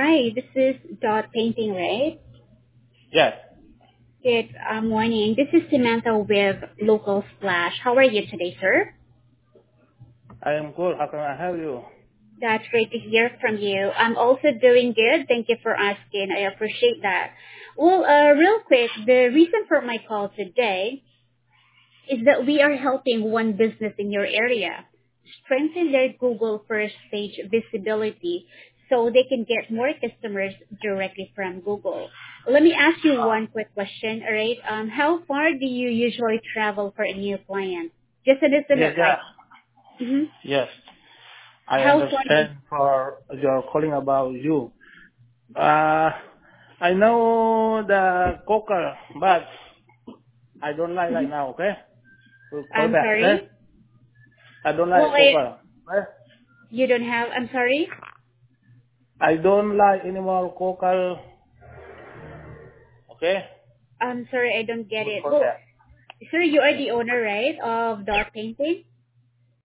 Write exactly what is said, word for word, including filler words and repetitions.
Hi, this is Dot Painting, right? Yes, Good uh, morning. This is Samantha with Local Splash. How are you today, sir? I am good. How can I help you? That's great to hear from you. I'm also doing good. Thank you for asking. I appreciate that. Well, uh, real quick, the reason for my call today is that we are helping one business in your area strengthen their Google first page visibility so they can get more customers directly from Google. Let me ask you one quick question, all right? Um, how far do you usually travel for a new client? Just an Yes, estimate, yeah, like, hmm yes. I how far do understand for your calling about you. Uh, I know the cocker, but I don't like right mhm. now, okay? We'll call I'm back, okay? sorry? I don't Well, like I, cocker, okay? you don't have, I'm sorry? I don't like anymore cocker, okay? I'm sorry, I don't get We'll it. call Well, back. sir, you are the owner, right, of Dot Painting?